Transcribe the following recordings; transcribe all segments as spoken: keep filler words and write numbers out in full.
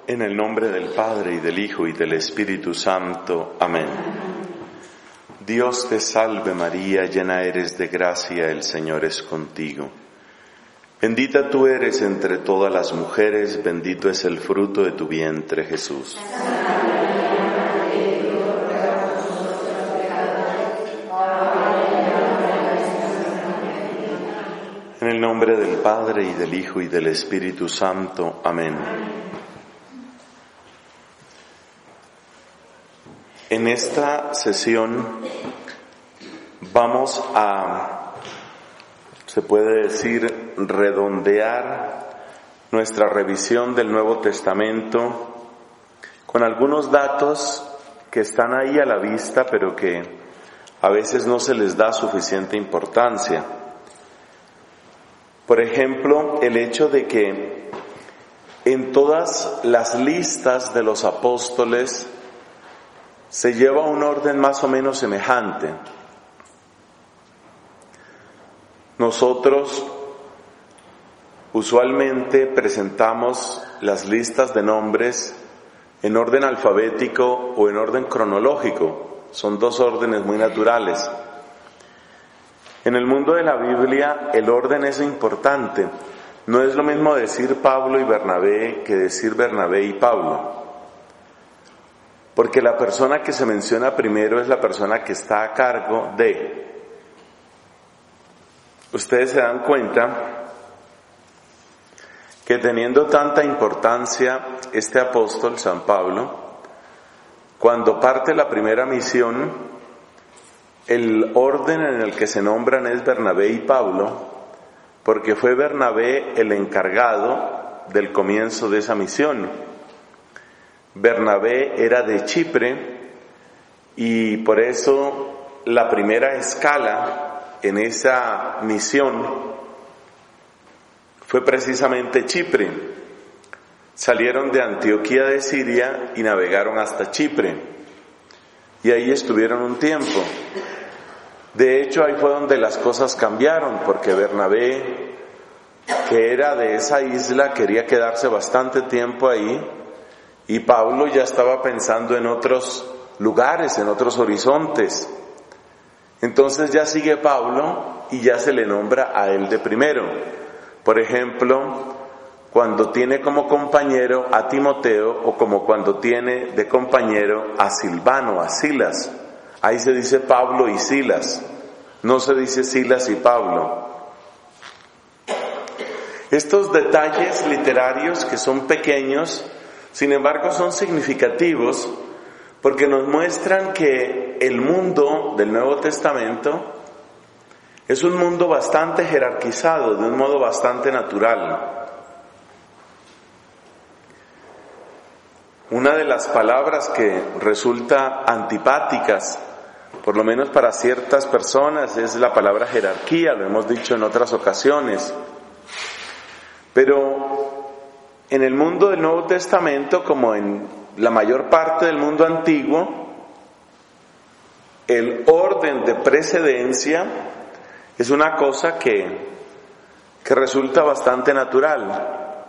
En el nombre del Padre, y del Hijo, y del Espíritu Santo. Amén. Dios te salve María, llena eres de gracia, el Señor es contigo. Bendita tú eres entre todas las mujeres, bendito es el fruto de tu vientre, Jesús. En el nombre del Padre, y del Hijo, y del Espíritu Santo. Amén. En esta sesión vamos a, se puede decir, redondear nuestra revisión del Nuevo Testamento con algunos datos que están ahí a la vista, pero que a veces no se les da suficiente importancia. Por ejemplo, el hecho de que en todas las listas de los apóstoles se lleva un orden más o menos semejante. Nosotros usualmente presentamos las listas de nombres en orden alfabético o en orden cronológico. Son dos órdenes muy naturales. En el mundo de la Biblia el orden es importante. No es lo mismo decir Pablo y Bernabé que decir Bernabé y Pablo. Porque la persona que se menciona primero es la persona que está a cargo de. Ustedes se dan cuenta que teniendo tanta importancia este apóstol, San Pablo, cuando parte la primera misión, el orden en el que se nombran es Bernabé y Pablo, porque fue Bernabé el encargado del comienzo de esa misión. Bernabé era de Chipre y por eso la primera escala en esa misión fue precisamente Chipre. Salieron de Antioquía de Siria y navegaron hasta Chipre y ahí estuvieron un tiempo. De hecho, ahí fue donde las cosas cambiaron, porque Bernabé, que era de esa isla, quería quedarse bastante tiempo ahí. Y Pablo ya estaba pensando en otros lugares, en otros horizontes. Entonces ya sigue Pablo y ya se le nombra a él de primero. Por ejemplo, cuando tiene como compañero a Timoteo o como cuando tiene de compañero a Silvano, a Silas. Ahí se dice Pablo y Silas, no se dice Silas y Pablo. Estos detalles literarios que son pequeños, sin embargo, son significativos porque nos muestran que el mundo del Nuevo Testamento es un mundo bastante jerarquizado, de un modo bastante natural. Una de las palabras que resulta antipáticas, por lo menos para ciertas personas, es la palabra jerarquía, lo hemos dicho en otras ocasiones. Pero en el mundo del Nuevo Testamento, como en la mayor parte del mundo antiguo, el orden de precedencia es una cosa que, que resulta bastante natural.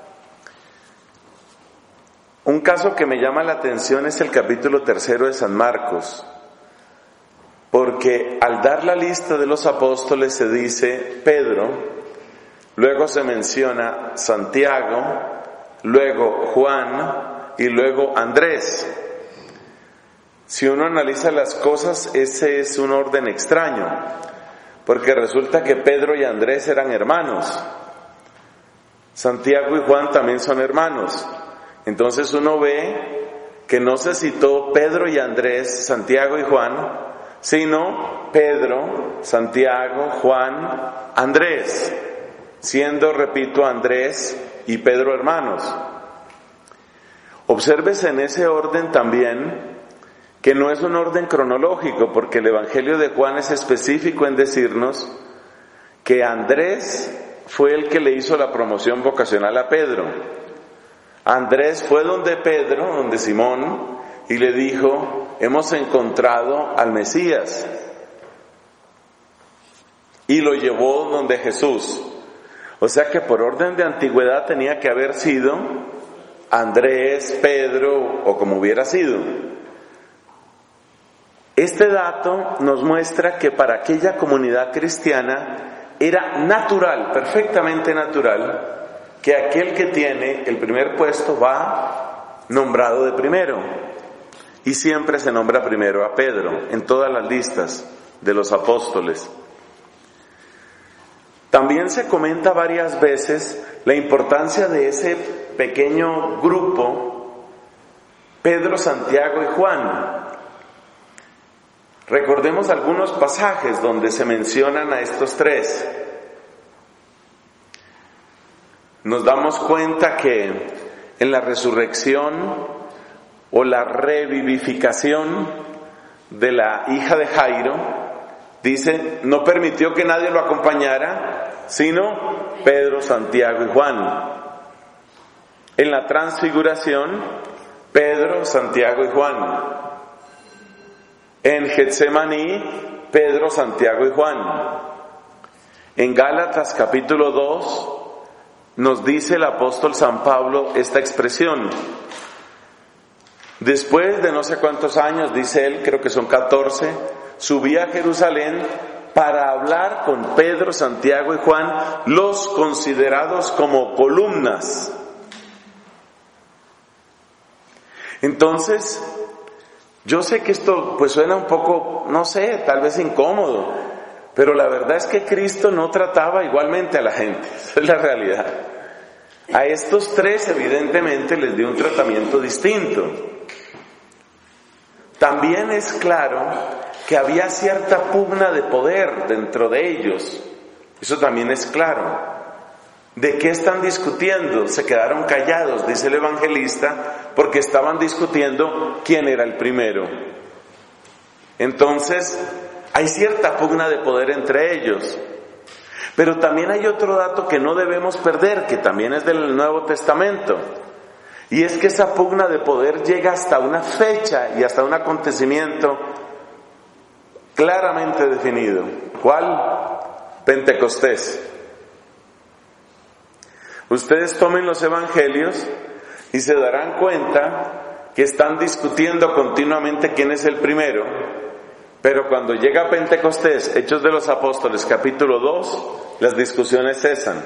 Un caso que me llama la atención es el capítulo tercero de San Marcos, porque al dar la lista de los apóstoles se dice Pedro, luego se menciona Santiago, luego Juan y luego Andrés. Si uno analiza las cosas, ese es un orden extraño, porque resulta que Pedro y Andrés eran hermanos. Santiago y Juan también son hermanos. Entonces uno ve que no se citó Pedro y Andrés, Santiago y Juan, sino Pedro, Santiago, Juan, Andrés, siendo, repito, Andrés y Pedro hermanos. Obsérvese en ese orden también que no es un orden cronológico, porque el Evangelio de Juan es específico en decirnos que Andrés fue el que le hizo la promoción vocacional a Pedro. Andrés fue donde Pedro, donde Simón, y le dijo: hemos encontrado al Mesías. Y lo llevó donde Jesús. O sea que por orden de antigüedad tenía que haber sido Andrés, Pedro o como hubiera sido. Este dato nos muestra que para aquella comunidad cristiana era natural, perfectamente natural, que aquel que tiene el primer puesto va nombrado de primero. Y siempre se nombra primero a Pedro en todas las listas de los apóstoles. También se comenta varias veces la importancia de ese pequeño grupo, Pedro, Santiago y Juan. Recordemos algunos pasajes donde se mencionan a estos tres. Nos damos cuenta que en la resurrección o la revivificación de la hija de Jairo, dice, no permitió que nadie lo acompañara, sino Pedro, Santiago y Juan. En la transfiguración, Pedro, Santiago y Juan. En Getsemaní, Pedro, Santiago y Juan. En Gálatas capítulo dos, nos dice el apóstol San Pablo esta expresión. Después de no sé cuántos años, dice él, creo que son catorce, subí a Jerusalén para hablar con Pedro, Santiago y Juan, los considerados como columnas. Entonces, yo sé que esto pues suena un poco, no sé, tal vez incómodo, pero la verdad es que Cristo no trataba igualmente a la gente, esa es la realidad. A estos tres evidentemente les dio un tratamiento distinto. También es claro que había cierta pugna de poder dentro de ellos. Eso también es claro. ¿De qué están discutiendo? Se quedaron callados, dice el evangelista, porque estaban discutiendo quién era el primero. Entonces, hay cierta pugna de poder entre ellos. Pero también hay otro dato que no debemos perder, que también es del Nuevo Testamento. Y es que esa pugna de poder llega hasta una fecha y hasta un acontecimiento claramente definido. ¿Cuál? Pentecostés. Ustedes tomen los evangelios y se darán cuenta que están discutiendo continuamente quién es el primero, pero cuando llega Pentecostés, Hechos de los Apóstoles, capítulo dos, las discusiones cesan.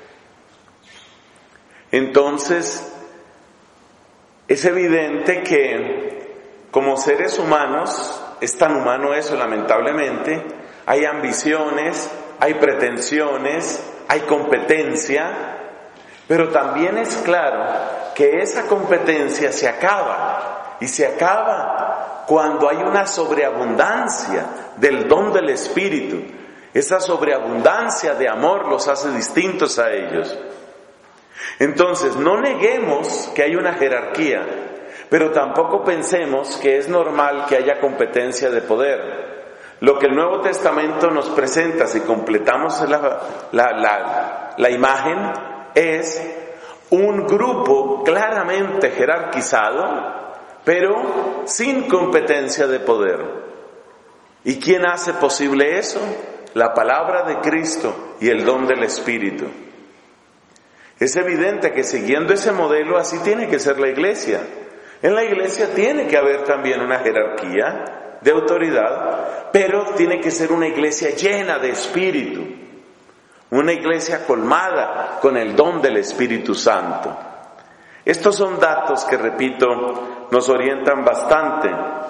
Entonces, es evidente que como seres humanos, es tan humano eso lamentablemente, hay ambiciones, hay pretensiones, hay competencia, pero también es claro que esa competencia se acaba, y se acaba cuando hay una sobreabundancia del don del Espíritu. Esa sobreabundancia de amor los hace distintos a ellos. Entonces, no neguemos que hay una jerarquía, pero tampoco pensemos que es normal que haya competencia de poder. Lo que el Nuevo Testamento nos presenta, si completamos la, la, la, la imagen, es un grupo claramente jerarquizado, pero sin competencia de poder. ¿Y quién hace posible eso? La palabra de Cristo y el don del Espíritu. Es evidente que siguiendo ese modelo así tiene que ser la iglesia. En la iglesia tiene que haber también una jerarquía de autoridad, pero tiene que ser una iglesia llena de Espíritu. Una iglesia colmada con el don del Espíritu Santo. Estos son datos que, repito, nos orientan bastante.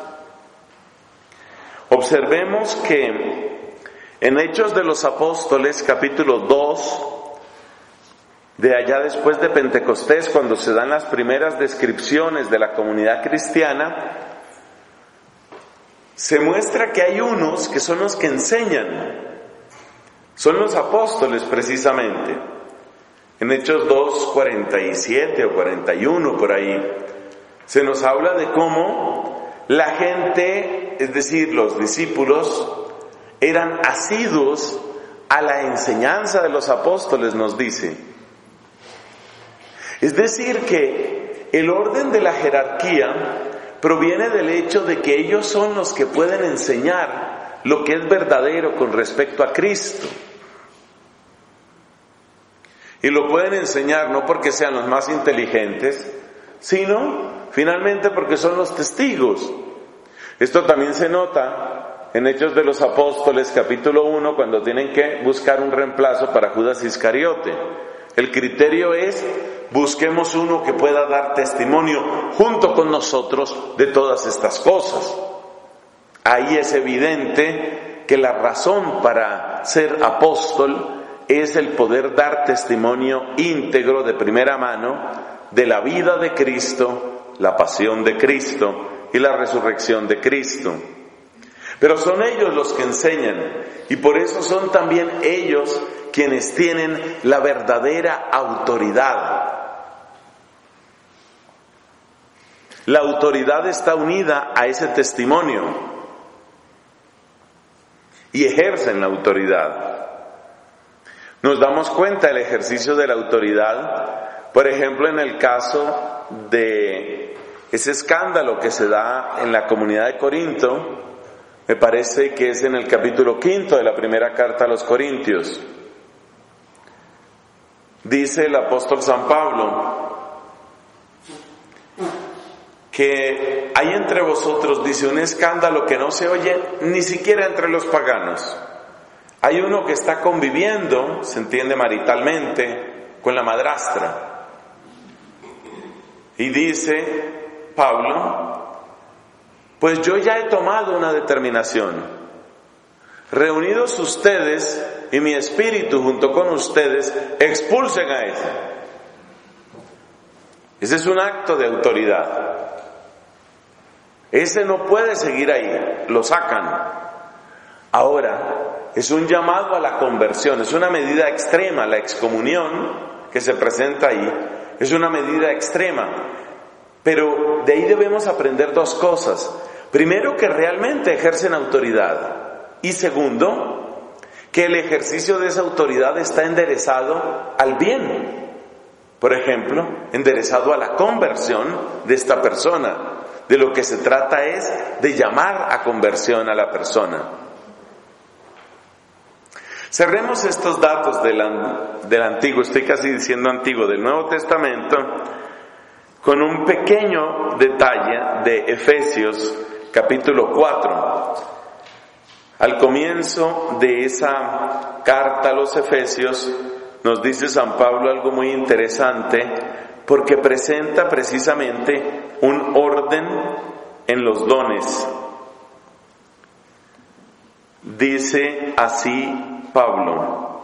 Observemos que en Hechos de los Apóstoles, capítulo dos, de allá después de Pentecostés, cuando se dan las primeras descripciones de la comunidad cristiana, se muestra que hay unos que son los que enseñan. Son los apóstoles precisamente. En Hechos dos, cuarenta y siete o cuarenta y uno por ahí, se nos habla de cómo la gente, es decir, los discípulos, eran asiduos a la enseñanza de los apóstoles, nos dice. Es decir, que el orden de la jerarquía proviene del hecho de que ellos son los que pueden enseñar lo que es verdadero con respecto a Cristo. Y lo pueden enseñar no porque sean los más inteligentes, sino finalmente porque son los testigos. Esto también se nota en Hechos de los Apóstoles, capítulo uno, cuando tienen que buscar un reemplazo para Judas Iscariote. El criterio es: busquemos uno que pueda dar testimonio junto con nosotros de todas estas cosas. Ahí es evidente que la razón para ser apóstol es el poder dar testimonio íntegro de primera mano de la vida de Cristo, la pasión de Cristo y la resurrección de Cristo. Pero son ellos los que enseñan, y por eso son también ellos quienes tienen la verdadera autoridad. La autoridad está unida a ese testimonio y ejercen la autoridad. Nos damos cuenta del ejercicio de la autoridad, por ejemplo, en el caso de ese escándalo que se da en la comunidad de Corinto. Me parece que es en el capítulo quinto de la primera carta a los Corintios. Dice el apóstol San Pablo que hay entre vosotros, dice, un escándalo que no se oye ni siquiera entre los paganos. Hay uno que está conviviendo, se entiende maritalmente, con la madrastra. Y dice Pablo: pues yo ya he tomado una determinación. Reunidos ustedes y mi espíritu junto con ustedes, expulsen a ese. Ese es un acto de autoridad. Ese no puede seguir ahí, lo sacan. Ahora, es un llamado a la conversión, es una medida extrema. La excomunión que se presenta ahí es una medida extrema. Pero de ahí debemos aprender dos cosas. Primero, que realmente ejercen autoridad. Y segundo, que el ejercicio de esa autoridad está enderezado al bien. Por ejemplo, enderezado a la conversión de esta persona. De lo que se trata es de llamar a conversión a la persona. Cerremos estos datos del, del Antiguo, estoy casi diciendo Antiguo, del Nuevo Testamento, con un pequeño detalle de Efesios capítulo cuatro. Al comienzo de esa carta a los Efesios nos dice San Pablo algo muy interesante, porque presenta precisamente un orden en los dones. Dice así Pablo: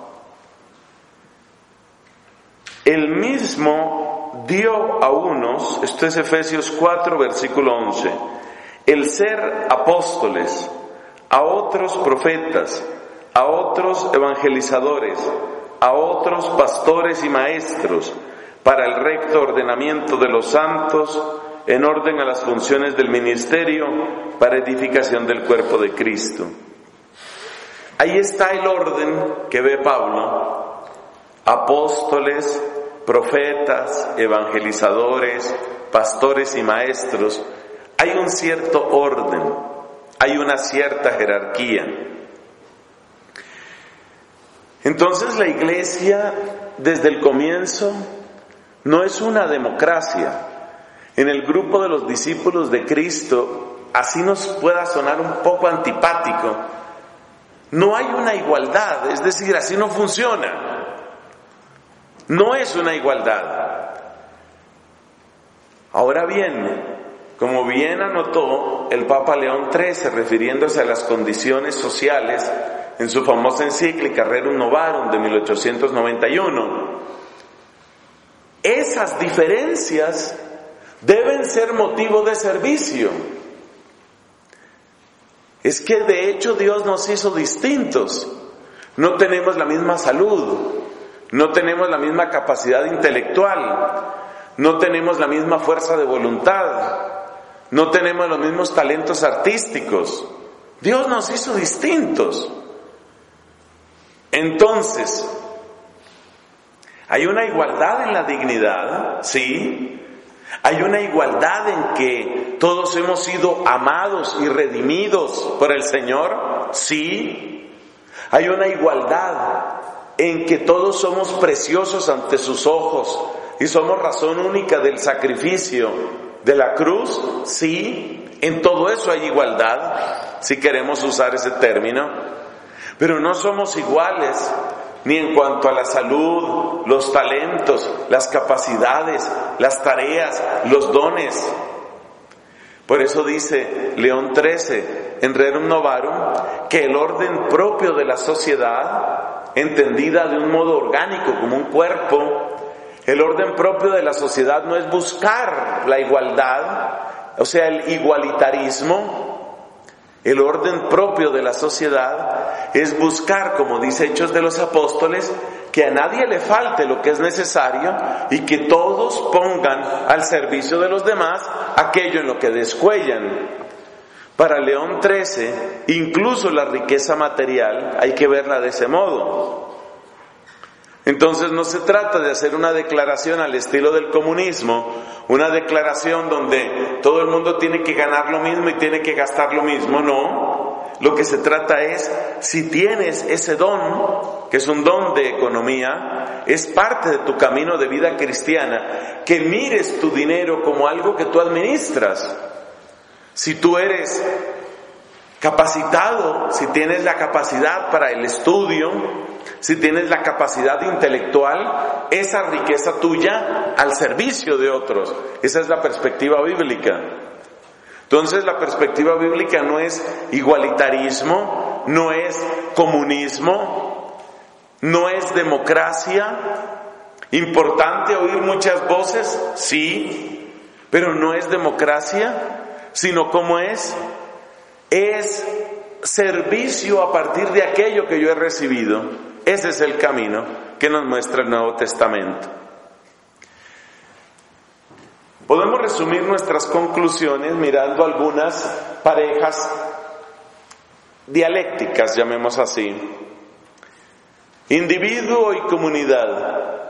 el mismo dio a unos, esto es Efesios cuatro, versículo once, el ser apóstoles, a otros profetas, a otros evangelizadores, a otros pastores y maestros, para el recto ordenamiento de los santos, en orden a las funciones del ministerio, para edificación del cuerpo de Cristo. Ahí está el orden que ve Pablo: apóstoles, profetas, evangelizadores, pastores y maestros. Hay un cierto orden, hay una cierta jerarquía. Entonces la iglesia, desde el comienzo, no es una democracia. En el grupo de los discípulos de Cristo, así nos pueda sonar un poco antipático, no hay una igualdad, es decir, así no funciona. No es una igualdad. Ahora bien, como bien anotó el Papa León trece, refiriéndose a las condiciones sociales en su famosa encíclica Rerum Novarum de mil ochocientos noventa y uno, esas diferencias deben ser motivo de servicio. Es que de hecho Dios nos hizo distintos. No tenemos la misma salud, no tenemos la misma capacidad intelectual, no tenemos la misma fuerza de voluntad, no tenemos los mismos talentos artísticos. Dios nos hizo distintos. Entonces, hay una igualdad en la dignidad, sí. Hay una igualdad en que todos hemos sido amados y redimidos por el Señor, sí. Hay una igualdad en que todos somos preciosos ante sus ojos, y somos razón única del sacrificio de la cruz, sí, en todo eso hay igualdad, si queremos usar ese término, pero no somos iguales ni en cuanto a la salud, los talentos, las capacidades, las tareas, los dones. Por eso dice León trece en Rerum Novarum que el orden propio de la sociedad, entendida de un modo orgánico como un cuerpo, el orden propio de la sociedad no es buscar la igualdad, o sea, el igualitarismo. El orden propio de la sociedad es buscar, como dice Hechos de los Apóstoles, que a nadie le falte lo que es necesario y que todos pongan al servicio de los demás aquello en lo que descuellan. Para León trece, incluso la riqueza material hay que verla de ese modo. Entonces no se trata de hacer una declaración al estilo del comunismo, una declaración donde todo el mundo tiene que ganar lo mismo y tiene que gastar lo mismo, no. Lo que se trata es, si tienes ese don, que es un don de economía, es parte de tu camino de vida cristiana, que mires tu dinero como algo que tú administras. Si tú eres capacitado, si tienes la capacidad para el estudio, si tienes la capacidad intelectual, esa riqueza tuya al servicio de otros. Esa es la perspectiva bíblica. Entonces la perspectiva bíblica no es igualitarismo, no es comunismo, no es democracia. Importante oír muchas voces, sí, pero no es democracia, sino ¿cómo es? Es servicio a partir de aquello que yo he recibido. Ese es el camino que nos muestra el Nuevo Testamento. Podemos resumir nuestras conclusiones mirando algunas parejas dialécticas, llamemos así. Individuo y comunidad.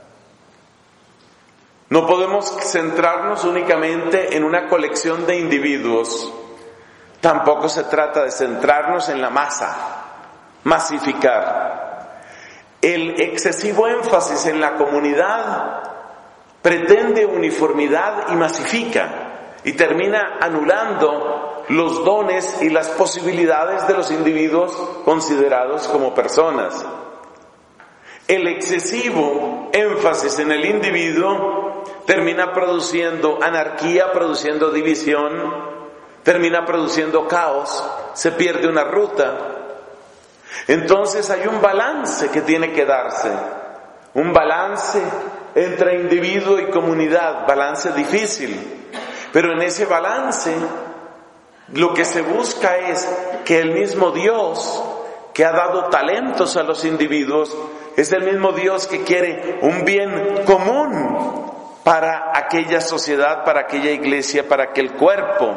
No podemos centrarnos únicamente en una colección de individuos. Tampoco se trata de centrarnos en la masa, masificar. El excesivo énfasis en la comunidad pretende uniformidad y masifica y termina anulando los dones y las posibilidades de los individuos considerados como personas. El excesivo énfasis en el individuo termina produciendo anarquía, produciendo división, termina produciendo caos, se pierde una ruta. Entonces hay un balance que tiene que darse, un balance entre individuo y comunidad, balance difícil, pero en ese balance lo que se busca es que el mismo Dios que ha dado talentos a los individuos es el mismo Dios que quiere un bien común para aquella sociedad, para aquella iglesia, para aquel cuerpo.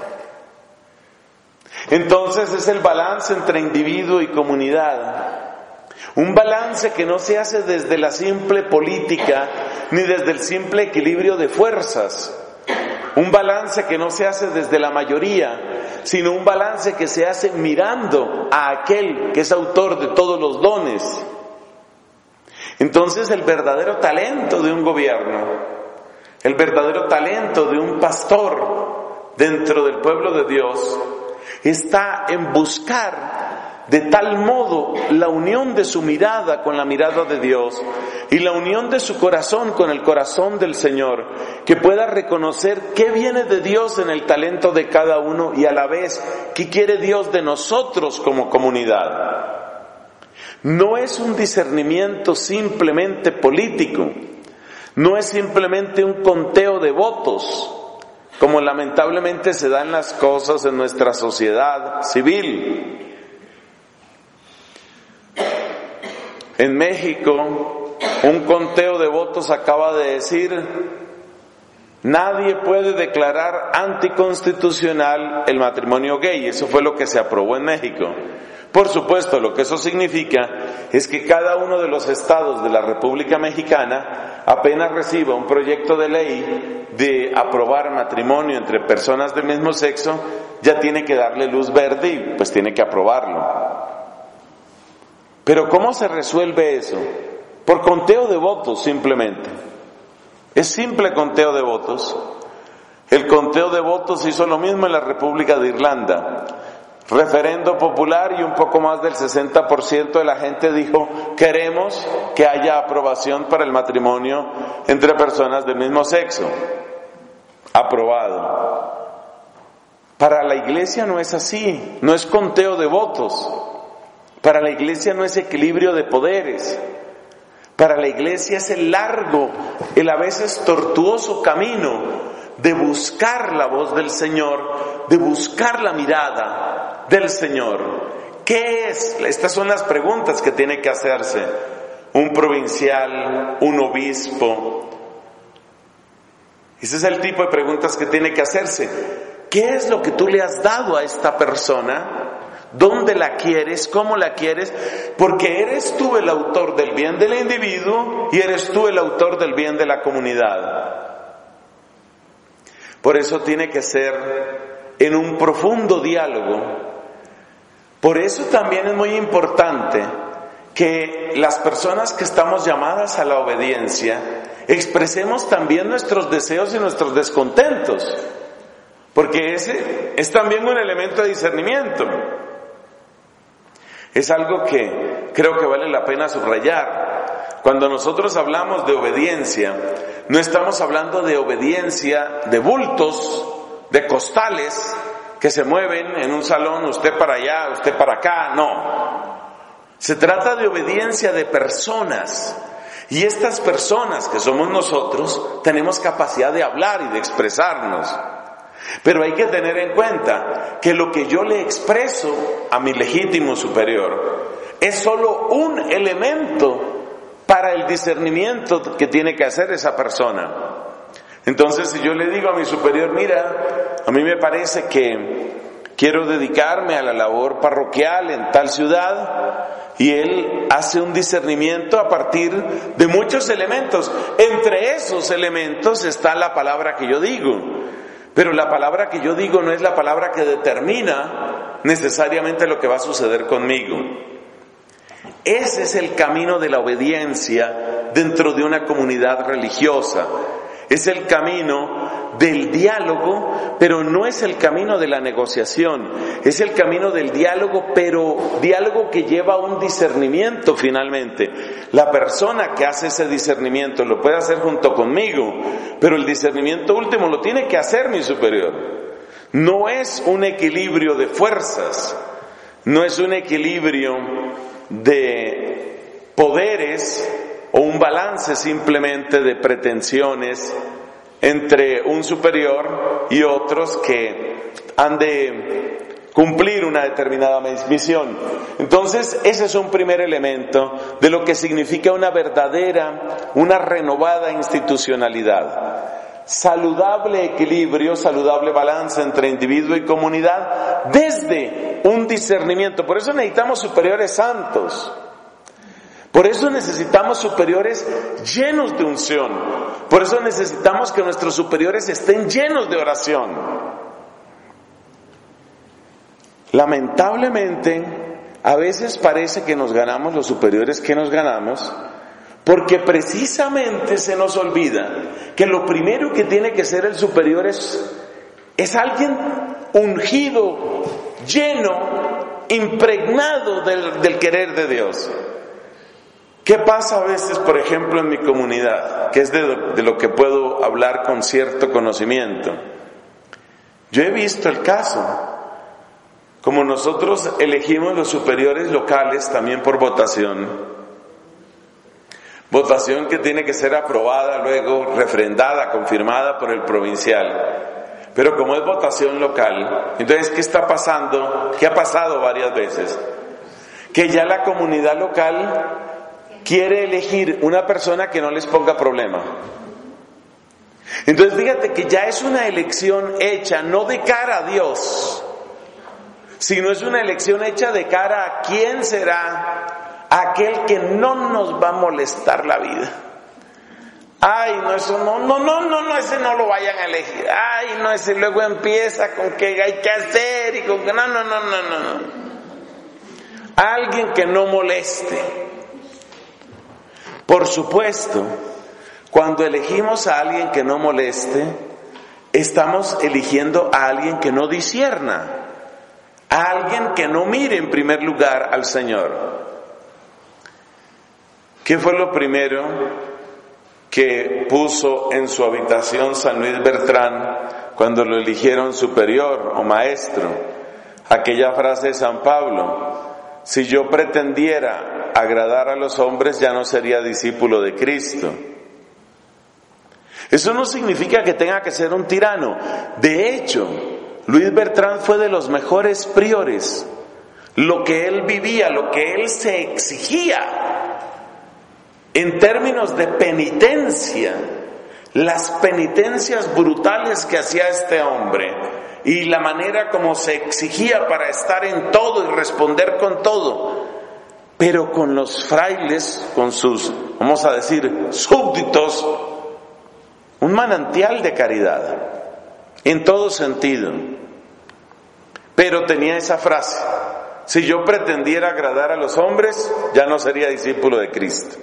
Entonces es el balance entre individuo y comunidad. Un balance que no se hace desde la simple política ni desde el simple equilibrio de fuerzas. Un balance que no se hace desde la mayoría, sino un balance que se hace mirando a aquel que es autor de todos los dones. Entonces el verdadero talento de un gobierno, el verdadero talento de un pastor dentro del pueblo de Dios, está en buscar de tal modo la unión de su mirada con la mirada de Dios y la unión de su corazón con el corazón del Señor, que pueda reconocer qué viene de Dios en el talento de cada uno y a la vez qué quiere Dios de nosotros como comunidad. No es un discernimiento simplemente político, no es simplemente un conteo de votos, como lamentablemente se dan las cosas en nuestra sociedad civil. En México, un conteo de votos acaba de decir: nadie puede declarar anticonstitucional el matrimonio gay. Eso fue lo que se aprobó en México. Por supuesto, lo que eso significa es que cada uno de los estados de la República Mexicana apenas reciba un proyecto de ley de aprobar matrimonio entre personas del mismo sexo, ya tiene que darle luz verde y pues tiene que aprobarlo. Pero ¿cómo se resuelve eso? Por conteo de votos simplemente. Es simple conteo de votos. El conteo de votos hizo lo mismo en la República de Irlanda. Referendo popular y un poco más del sesenta por ciento de la gente dijo: queremos que haya aprobación para el matrimonio entre personas del mismo sexo. Aprobado. Para la iglesia no es así, no es conteo de votos. Para la iglesia no es equilibrio de poderes. Para la iglesia es el largo, el a veces tortuoso camino de buscar la voz del Señor, de buscar la mirada del Señor. ¿Qué es? Estas son las preguntas que tiene que hacerse un provincial, un obispo. Ese es el tipo de preguntas que tiene que hacerse. ¿Qué es lo que tú le has dado a esta persona? ¿Dónde la quieres? ¿Cómo la quieres? Porque eres tú el autor del bien del individuo y eres tú el autor del bien de la comunidad. Por eso tiene que ser en un profundo diálogo. Por eso también es muy importante que las personas que estamos llamadas a la obediencia expresemos también nuestros deseos y nuestros descontentos, porque ese es también un elemento de discernimiento. Es algo que creo que vale la pena subrayar. Cuando nosotros hablamos de obediencia, no estamos hablando de obediencia de bultos, de costales que se mueven en un salón, usted para allá, usted para acá, no. Se trata de obediencia de personas. Y estas personas que somos nosotros tenemos capacidad de hablar y de expresarnos. Pero hay que tener en cuenta que lo que yo le expreso a mi legítimo superior es solo un elemento para el discernimiento que tiene que hacer esa persona. Entonces, si yo le digo a mi superior: mira, a mí me parece que quiero dedicarme a la labor parroquial en tal ciudad, y él hace un discernimiento a partir de muchos elementos. Entre esos elementos está la palabra que yo digo. Pero la palabra que yo digo no es la palabra que determina necesariamente lo que va a suceder conmigo. Ese es el camino de la obediencia dentro de una comunidad religiosa. Es el camino del diálogo, pero no es el camino de la negociación. Es el camino del diálogo, pero diálogo que lleva a un discernimiento finalmente. La persona que hace ese discernimiento lo puede hacer junto conmigo, pero el discernimiento último lo tiene que hacer mi superior. No es un equilibrio de fuerzas, no es un equilibrio de poderes o un balance simplemente de pretensiones entre un superior y otros que han de cumplir una determinada misión. Entonces, ese es un primer elemento de lo que significa una verdadera, una renovada institucionalidad. Saludable equilibrio, saludable balance entre individuo y comunidad desde un discernimiento. Por eso necesitamos superiores santos. Por eso necesitamos superiores llenos de unción. Por eso necesitamos que nuestros superiores estén llenos de oración. Lamentablemente, a veces parece que nos ganamos los superiores que nos ganamos, porque precisamente se nos olvida que lo primero que tiene que ser el superior es, es alguien ungido, lleno, impregnado del, del querer de Dios. ¿Qué pasa a veces, por ejemplo, en mi comunidad? Que es de, de lo que puedo hablar con cierto conocimiento. Yo he visto el caso. Como nosotros elegimos los superiores locales también por votación. Votación que tiene que ser aprobada, luego refrendada, confirmada por el provincial. Pero como es votación local, entonces, ¿qué está pasando? ¿Qué ha pasado varias veces? Que ya la comunidad local quiere elegir una persona que no les ponga problema. Entonces fíjate que ya es una elección hecha no de cara a Dios, sino es una elección hecha de cara a quién será aquel que no nos va a molestar la vida. Ay, no, eso no, no, no, no, no, ese no lo vayan a elegir. Ay, no, ese luego empieza con que hay que hacer y con que no, no, no, no, no, no. Alguien que no moleste. Por supuesto, Cuando elegimos a alguien que no moleste, estamos eligiendo a alguien que no discierna, a alguien que no mire en primer lugar al Señor. ¿Qué fue lo primero que puso en su habitación San Luis Bertrán cuando lo eligieron superior o maestro? Aquella frase de San Pablo: si yo pretendiera agradar a los hombres, ya no sería discípulo de Cristo. Eso no significa que tenga que ser un tirano. De hecho, Luis Bertrán fue de los mejores priores. Lo que él vivía, lo que él se exigía en términos de penitencia, las penitencias brutales que hacía este hombre y la manera como se exigía para estar en todo y responder con todo, pero con los frailes, con sus, vamos a decir, súbditos, un manantial de caridad, en todo sentido. Pero tenía esa frase: si yo pretendiera agradar a los hombres, ya no sería discípulo de Cristo.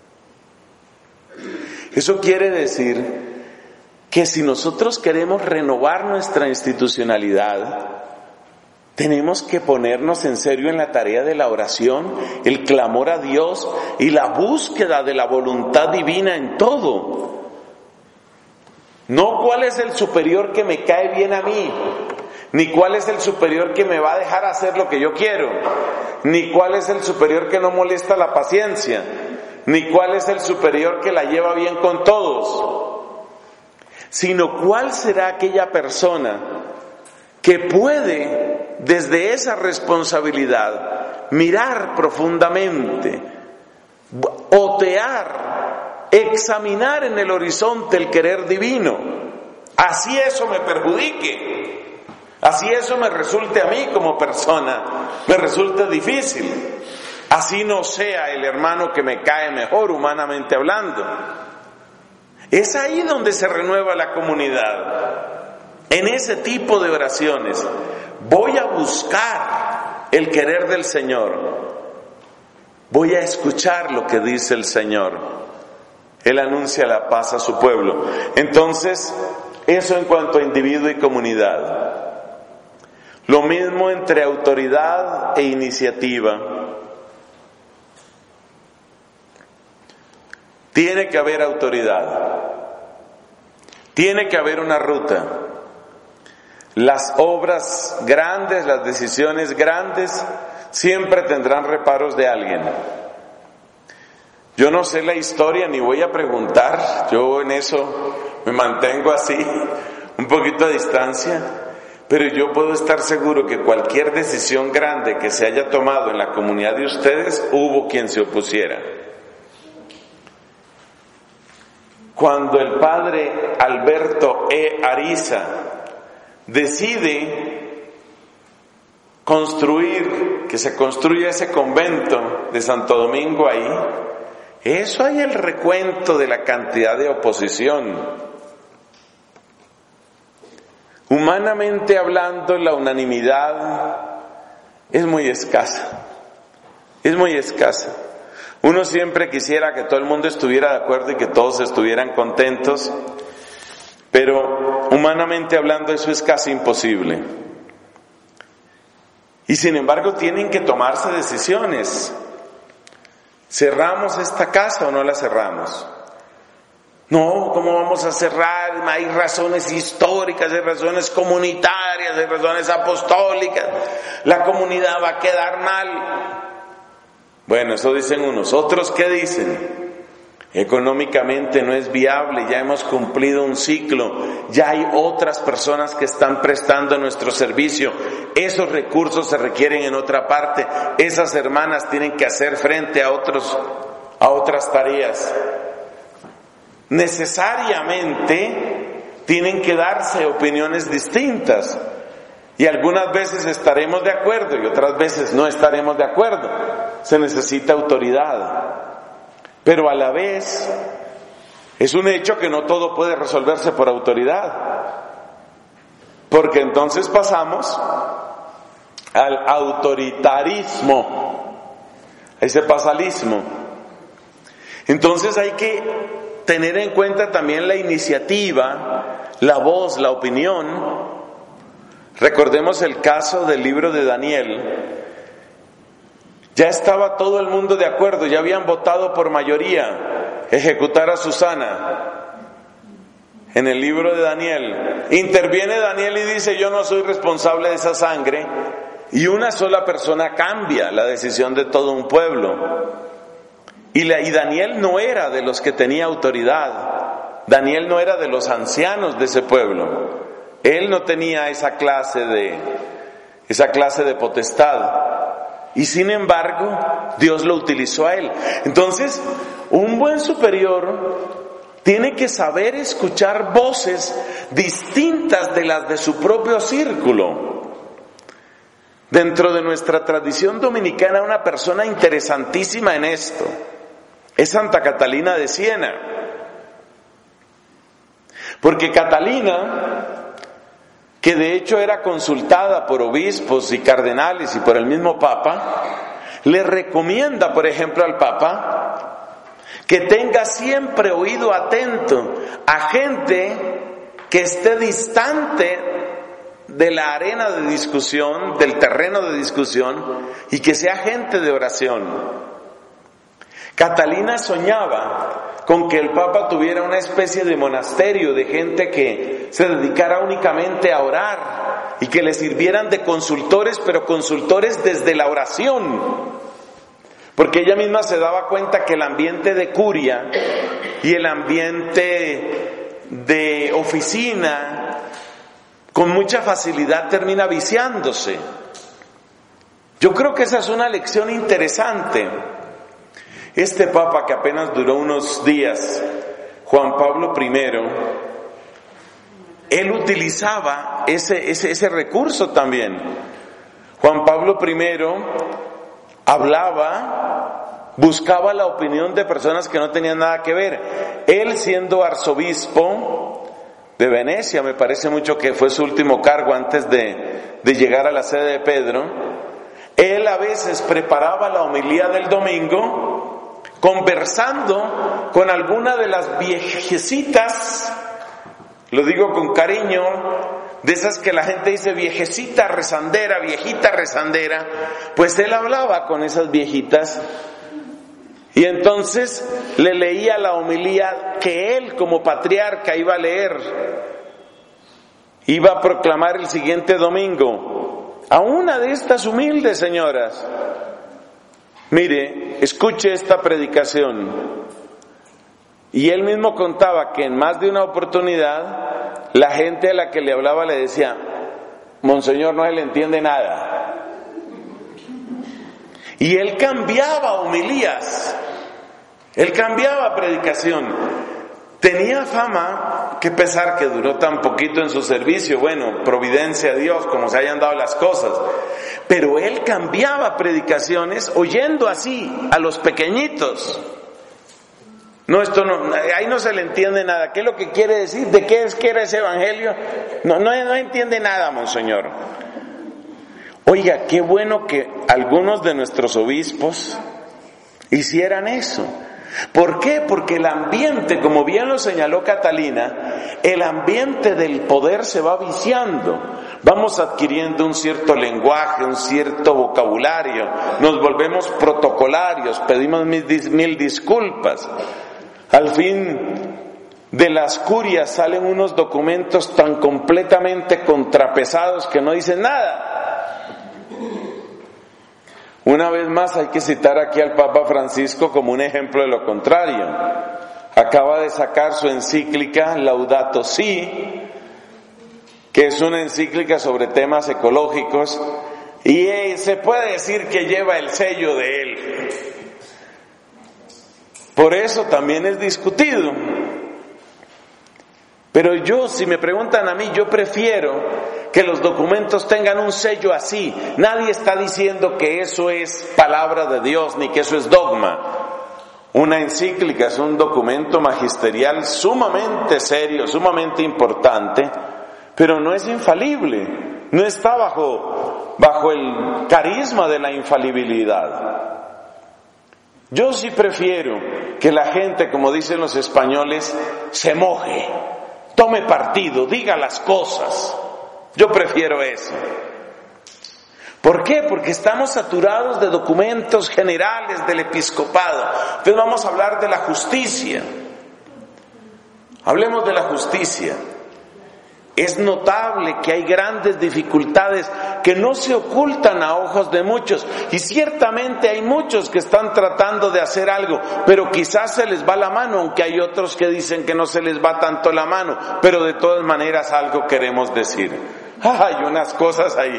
Eso quiere decir que si nosotros queremos renovar nuestra institucionalidad, tenemos que ponernos en serio en la tarea de la oración, el clamor a Dios y la búsqueda de la voluntad divina en todo. No cuál es el superior que me cae bien a mí, ni cuál es el superior que me va a dejar hacer lo que yo quiero, ni cuál es el superior que no molesta la paciencia, ni cuál es el superior que la lleva bien con todos, sino cuál será aquella persona que puede, desde esa responsabilidad, mirar profundamente, otear, examinar en el horizonte el querer divino, así eso me perjudique, así eso me resulte a mí como persona, me resulte difícil. Así no sea el hermano que me cae mejor humanamente hablando. Es ahí donde se renueva la comunidad. En ese tipo de oraciones voy a buscar el querer del Señor. Voy a escuchar lo que dice el Señor. Él anuncia la paz a su pueblo. Entonces, eso en cuanto a individuo y comunidad. Lo mismo entre autoridad e iniciativa. Tiene que haber autoridad, tiene que haber una ruta. Las obras grandes, las decisiones grandes, siempre tendrán reparos de alguien. Yo no sé la historia ni voy a preguntar, yo en eso me mantengo así, un poquito a distancia, pero yo puedo estar seguro que cualquier decisión grande que se haya tomado en la comunidad de ustedes, hubo quien se opusiera. Cuando el padre Alberto E. Ariza decide construir, que se construya ese convento de Santo Domingo ahí, eso hay el recuento de la cantidad de oposición. Humanamente hablando, la unanimidad es muy escasa, es muy escasa. Uno siempre quisiera que todo el mundo estuviera de acuerdo y que todos estuvieran contentos, pero humanamente hablando eso es casi imposible. Y sin embargo tienen que tomarse decisiones. ¿Cerramos esta casa o no la cerramos? No, ¿cómo vamos a cerrar? Hay razones históricas, hay razones comunitarias, hay razones apostólicas. La comunidad va a quedar mal. Bueno, eso dicen unos. ¿Otros qué dicen? Económicamente no es viable, ya hemos cumplido un ciclo, ya hay otras personas que están prestando nuestro servicio, esos recursos se requieren en otra parte, esas hermanas tienen que hacer frente a otros, a otras tareas. Necesariamente tienen que darse opiniones distintas. Y algunas veces estaremos de acuerdo y otras veces no estaremos de acuerdo. Se necesita autoridad. Pero a la vez, es un hecho que no todo puede resolverse por autoridad. Porque entonces pasamos al autoritarismo, a ese pasalismo. Entonces hay que tener en cuenta también la iniciativa, la voz, la opinión. Recordemos el caso del libro de Daniel. Ya estaba todo el mundo de acuerdo, ya habían votado por mayoría ejecutar a Susana. En el libro de Daniel, interviene Daniel y dice: yo no soy responsable de esa sangre, y una sola persona cambia la decisión de todo un pueblo. Y, la, y Daniel no era de los que tenía autoridad, Daniel no era de los ancianos de ese pueblo, él no tenía esa clase de, esa clase de potestad. Y sin embargo, Dios lo utilizó a él. Entonces, un buen superior tiene que saber escuchar voces distintas de las de su propio círculo. Dentro de nuestra tradición dominicana, una persona interesantísima en esto es Santa Catalina de Siena. Porque Catalina, que de hecho era consultada por obispos y cardenales y por el mismo Papa, le recomienda, por ejemplo, al Papa que tenga siempre oído atento a gente que esté distante de la arena de discusión, del terreno de discusión, y que sea gente de oración. Catalina soñaba con que el Papa tuviera una especie de monasterio de gente que se dedicara únicamente a orar y que le sirvieran de consultores, pero consultores desde la oración. Porque ella misma se daba cuenta que el ambiente de curia y el ambiente de oficina con mucha facilidad termina viciándose. Yo creo que esa es una lección interesante. Este Papa, que apenas duró unos días, Juan Pablo primero, él utilizaba ese, ese, ese recurso también. Juan Pablo primero hablaba, buscaba la opinión de personas que no tenían nada que ver. Él, siendo arzobispo de Venecia, me parece mucho que fue su último cargo antes de, de llegar a la sede de Pedro, él a veces preparaba la homilía del domingo conversando con alguna de las viejecitas, lo digo con cariño, de esas que la gente dice viejecita rezandera, viejita rezandera, pues él hablaba con esas viejitas y entonces le leía la homilía que él como patriarca iba a leer, iba a proclamar el siguiente domingo a una de estas humildes señoras. Mire, escuche esta predicación. Y él mismo contaba que en más de una oportunidad la gente a la que le hablaba le decía: Monseñor, no se le entiende nada. Y él cambiaba homilías, él cambiaba predicación. Tenía fama, qué pesar que duró tan poquito en su servicio, bueno, providencia de Dios, como se hayan dado las cosas. Pero él cambiaba predicaciones oyendo así a los pequeñitos. No, esto no, ahí no se le entiende nada. ¿Qué es lo que quiere decir? ¿De qué es que era ese evangelio? No, no, no entiende nada, monseñor. Oiga, qué bueno que algunos de nuestros obispos hicieran eso. ¿Por qué? Porque el ambiente, como bien lo señaló Catalina, el ambiente del poder se va viciando. Vamos adquiriendo un cierto lenguaje, un cierto vocabulario, nos volvemos protocolarios, pedimos mil, mil disculpas. Al fin de las curias salen unos documentos tan completamente contrapesados que no dicen nada. Una vez más hay que citar aquí al Papa Francisco como un ejemplo de lo contrario. Acaba de sacar su encíclica Laudato Si, que es una encíclica sobre temas ecológicos, y se puede decir que lleva el sello de él. Por eso también es discutido. Pero yo, si me preguntan a mí, yo prefiero que los documentos tengan un sello así. Nadie está diciendo que eso es palabra de Dios, ni que eso es dogma. Una encíclica es un documento magisterial sumamente serio, sumamente importante, pero no es infalible, no está bajo, bajo el carisma de la infalibilidad. Yo sí prefiero que la gente, como dicen los españoles, se moje, tome partido, diga las cosas. Yo prefiero eso. ¿Por qué? Porque estamos saturados de documentos generales del episcopado. Entonces vamos a hablar de la justicia. Hablemos de la justicia. Es notable que hay grandes dificultades que no se ocultan a ojos de muchos, y ciertamente hay muchos que están tratando de hacer algo, pero quizás se les va la mano, aunque hay otros que dicen que no se les va tanto la mano, pero de todas maneras algo queremos decir. Hay unas cosas ahí,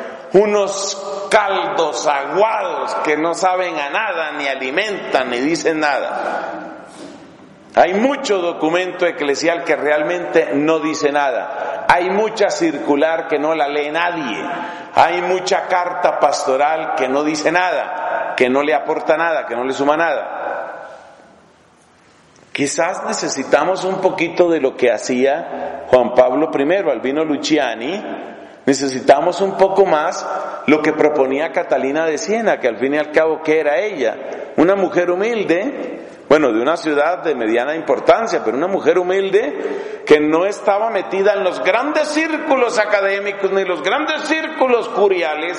unos caldos aguados que no saben a nada, ni alimentan, ni dicen nada. Hay mucho documento eclesial que realmente no dice nada. Hay mucha circular que no la lee nadie. Hay mucha carta pastoral que no dice nada, que no le aporta nada, que no le suma nada. Quizás necesitamos un poquito de lo que hacía Juan Pablo primero, Albino Luciani. Necesitamos un poco más lo que proponía Catalina de Siena, que al fin y al cabo, ¿qué era ella? Una mujer humilde, bueno, de una ciudad de mediana importancia, pero una mujer humilde que no estaba metida en los grandes círculos académicos ni los grandes círculos curiales.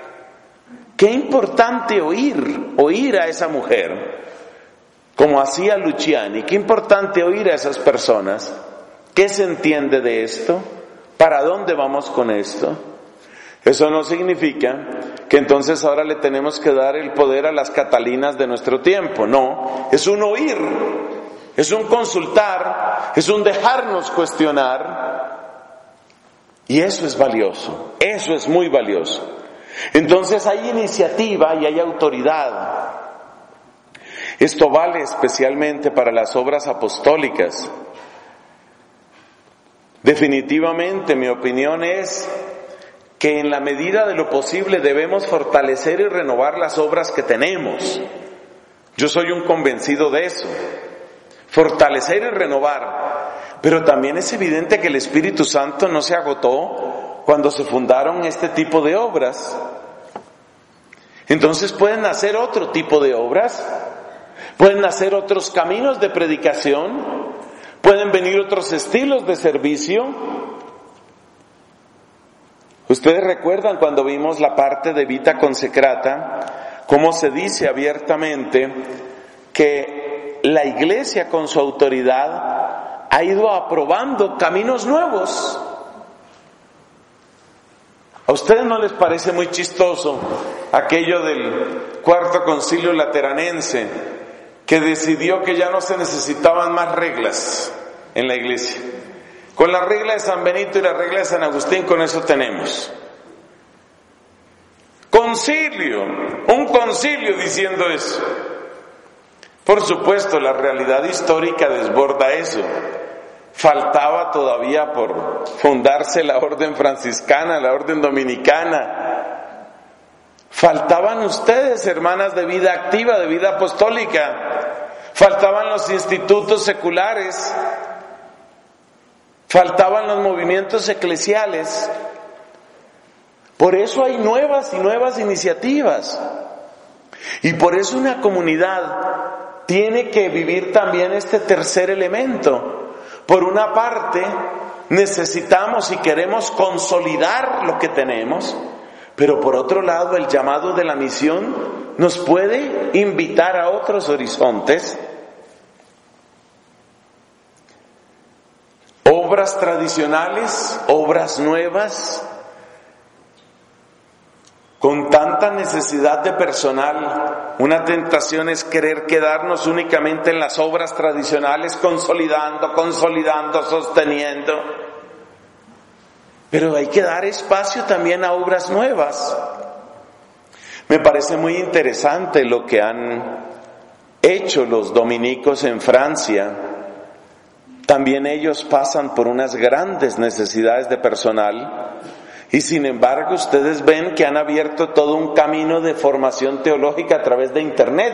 Qué importante oír, oír a esa mujer, como hacía Luciani. Qué importante oír a esas personas. ¿Qué se entiende de esto? ¿Para dónde vamos con esto? Eso no significa que entonces ahora le tenemos que dar el poder a las Catalinas de nuestro tiempo. No, es un oír, es un consultar, es un dejarnos cuestionar. Y eso es valioso, eso es muy valioso. Entonces hay iniciativa y hay autoridad. Esto vale especialmente para las obras apostólicas. Definitivamente mi opinión es que en la medida de lo posible debemos fortalecer y renovar las obras que tenemos. Yo soy un convencido de eso. Fortalecer y renovar. Pero también es evidente que el Espíritu Santo no se agotó cuando se fundaron este tipo de obras. Entonces pueden nacer otro tipo de obras, pueden nacer otros caminos de predicación, pueden venir otros estilos de servicio. Ustedes recuerdan cuando vimos la parte de Vita Consecrata, cómo se dice abiertamente que la Iglesia con su autoridad ha ido aprobando caminos nuevos. ¿A ustedes no les parece muy chistoso aquello del Cuarto Concilio Lateranense, que decidió que ya no se necesitaban más reglas en la Iglesia? Con la regla de San Benito y la regla de San Agustín, con eso tenemos. Concilio, un concilio diciendo eso. Por supuesto, la realidad histórica desborda eso. Faltaba todavía por fundarse la orden franciscana, la orden dominicana. Faltaban ustedes, hermanas de vida activa, de vida apostólica. Faltaban los institutos seculares. Faltaban los movimientos eclesiales. Por eso hay nuevas y nuevas iniciativas. Y por eso una comunidad tiene que vivir también este tercer elemento. Por una parte, necesitamos y queremos consolidar lo que tenemos, pero por otro lado, el llamado de la misión nos puede invitar a otros horizontes. Obras tradicionales, obras nuevas, con tanta necesidad de personal. Una tentación es querer quedarnos únicamente en las obras tradicionales, consolidando, consolidando, sosteniendo. Pero hay que dar espacio también a obras nuevas. Me parece muy interesante lo que han hecho los dominicos en Francia. También ellos pasan por unas grandes necesidades de personal. Y sin embargo, ustedes ven que han abierto todo un camino de formación teológica a través de Internet.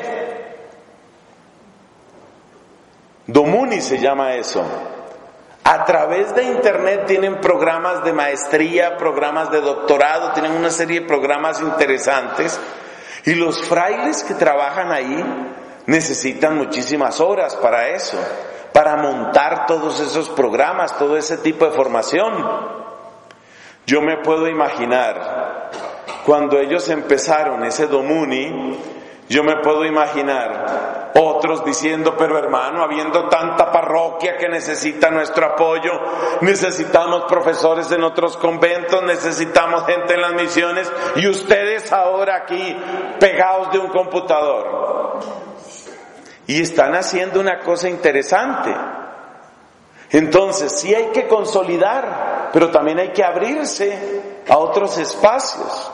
Domuni se llama eso. A través de Internet tienen programas de maestría, programas de doctorado, tienen una serie de programas interesantes. Y los frailes que trabajan ahí necesitan muchísimas horas para eso, para montar todos esos programas, todo ese tipo de formación. Yo me puedo imaginar, cuando ellos empezaron ese Domuni, yo me puedo imaginar otros diciendo, pero hermano, habiendo tanta parroquia que necesita nuestro apoyo, necesitamos profesores en otros conventos, necesitamos gente en las misiones, y ustedes ahora aquí pegados de un computador. Y están haciendo una cosa interesante. Entonces, sí hay que consolidar, pero también hay que abrirse a otros espacios.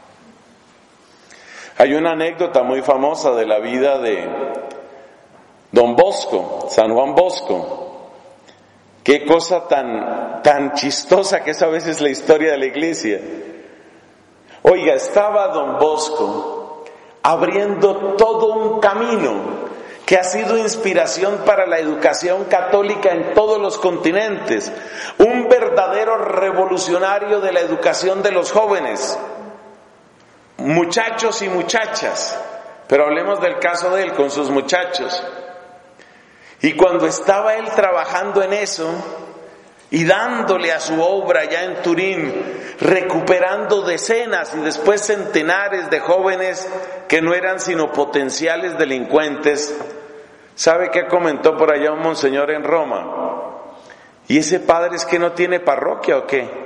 Hay una anécdota muy famosa de la vida de Don Bosco, San Juan Bosco. Qué cosa tan, tan chistosa que es a veces la historia de la iglesia. Oiga, estaba Don Bosco abriendo todo un camino que ha sido inspiración para la educación católica en todos los continentes. Un verdadero revolucionario de la educación de los jóvenes. Muchachos y muchachas, pero hablemos del caso de él con sus muchachos. Y cuando estaba él trabajando en eso y dándole a su obra ya en Turín, recuperando decenas y después centenares de jóvenes que no eran sino potenciales delincuentes, ¿sabe qué comentó por allá un monseñor en Roma? ¿Y ese padre es que no tiene parroquia o qué?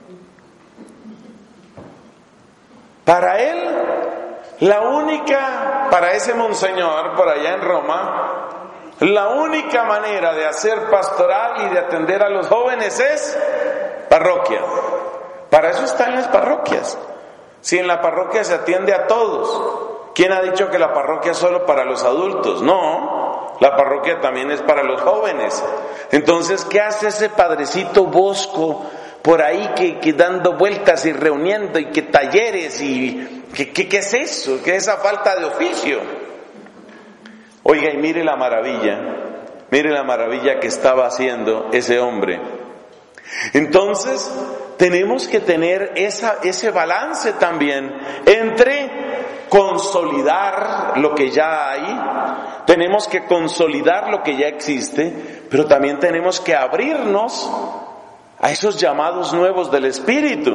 Para él, la única, para ese monseñor por allá en Roma, la única manera de hacer pastoral y de atender a los jóvenes es parroquia. Para eso están las parroquias. Si en la parroquia se atiende a todos, ¿quién ha dicho que la parroquia es solo para los adultos? No, la parroquia también es para los jóvenes. Entonces, ¿qué hace ese padrecito Bosco por ahí que, que dando vueltas y reuniendo y que talleres y que, que, ¿qué es eso? ¿Qué es esa falta de oficio? Oiga, y mire la maravilla, mire la maravilla que estaba haciendo ese hombre. Entonces, tenemos que tener esa, ese balance también entre consolidar lo que ya hay, tenemos que consolidar lo que ya existe, pero también tenemos que abrirnos a esos llamados nuevos del Espíritu.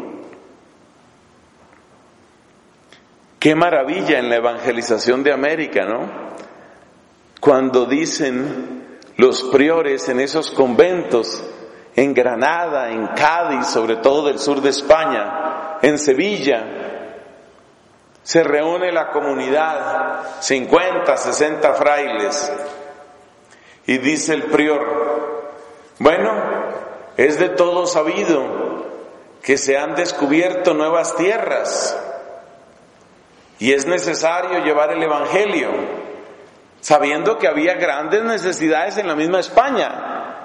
Qué maravilla en la evangelización de América, ¿no? Cuando dicen los priores en esos conventos, en Granada, en Cádiz, sobre todo del sur de España, en Sevilla, se reúne la comunidad, cincuenta, sesenta frailes, y dice el prior, bueno, es de todo sabido que se han descubierto nuevas tierras y es necesario llevar el Evangelio, sabiendo que había grandes necesidades en la misma España.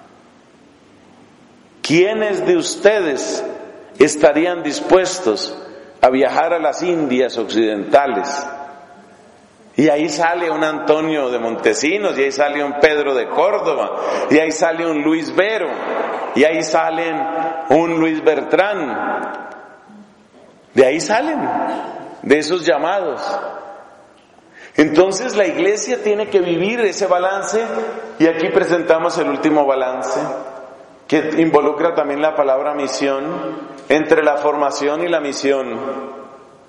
¿Quiénes de ustedes estarían dispuestos a viajar a las Indias occidentales? Y ahí sale un Antonio de Montesinos, y ahí sale un Pedro de Córdoba, y ahí sale un Luis Vero, y ahí salen un Luis Bertrán. De ahí salen, de esos llamados. Entonces la iglesia tiene que vivir ese balance, y aquí presentamos el último balance, que involucra también la palabra misión, entre la formación y la misión.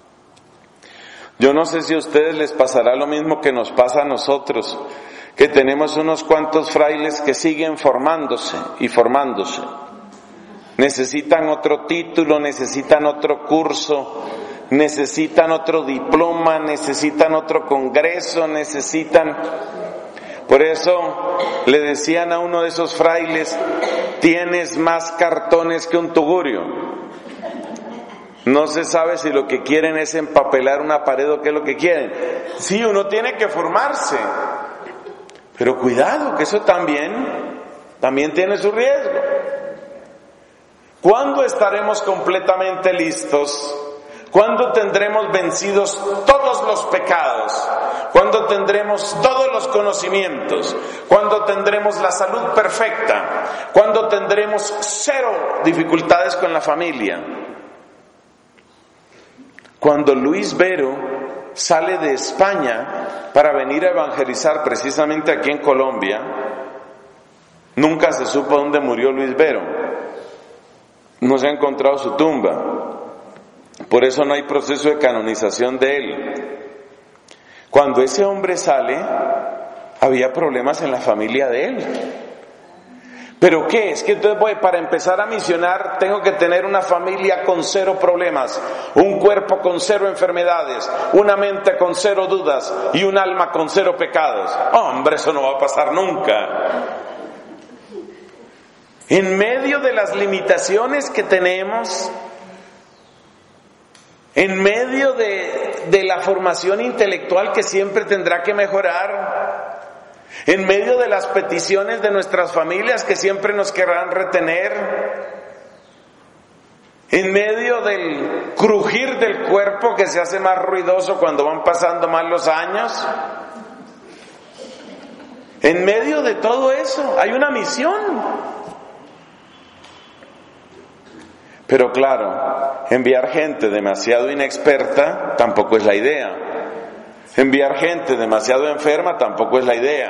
Yo no sé si a ustedes les pasará lo mismo que nos pasa a nosotros, que tenemos unos cuantos frailes que siguen formándose y formándose. Necesitan otro título, necesitan otro curso, necesitan otro diploma, necesitan otro congreso, necesitan... Por eso le decían a uno de esos frailes, tienes más cartones que un tugurio. No se sabe si lo que quieren es empapelar una pared o qué es lo que quieren. Sí, uno tiene que formarse, pero cuidado, que eso también, también tiene su riesgo. ¿Cuándo estaremos completamente listos? ¿Cuándo tendremos vencidos todos los pecados? ¿Cuándo tendremos todos los conocimientos? ¿Cuándo tendremos la salud perfecta? ¿Cuándo tendremos cero dificultades con la familia? Cuando Luis Vero sale de España para venir a evangelizar precisamente aquí en Colombia. Nunca se supo dónde murió Luis Vero. No se ha encontrado su tumba. Por eso no hay proceso de canonización de él. Cuando ese hombre sale, había problemas en la familia de él. ¿Pero qué? Es que entonces voy, para empezar a misionar tengo que tener una familia con cero problemas, un cuerpo con cero enfermedades, una mente con cero dudas y un alma con cero pecados. Hombre, eso no va a pasar nunca. En medio de las limitaciones que tenemos, en medio de, de la formación intelectual que siempre tendrá que mejorar, en medio de las peticiones de nuestras familias que siempre nos querrán retener, en medio del crujir del cuerpo que se hace más ruidoso cuando van pasando más los años, en medio de todo eso hay una misión. Pero claro, enviar gente demasiado inexperta tampoco es la idea. Enviar gente demasiado enferma tampoco es la idea.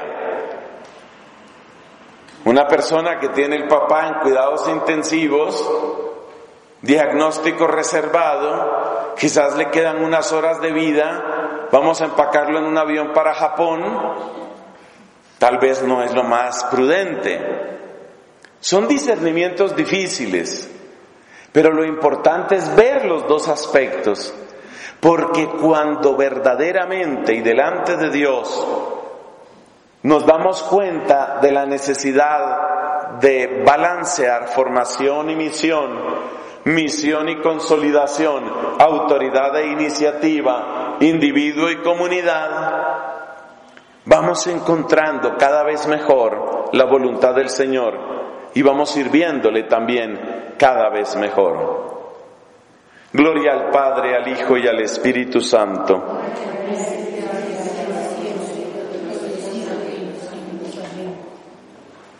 Una persona que tiene el papá en cuidados intensivos, diagnóstico reservado, quizás le quedan unas horas de vida, vamos a empacarlo en un avión para Japón, tal vez no es lo más prudente. Son discernimientos difíciles, pero lo importante es ver los dos aspectos, porque cuando verdaderamente y delante de Dios nos damos cuenta de la necesidad de balancear formación y misión, misión y consolidación, autoridad e iniciativa, individuo y comunidad, vamos encontrando cada vez mejor la voluntad del Señor y vamos sirviéndole también cada vez mejor. Gloria al Padre, al Hijo y al Espíritu Santo.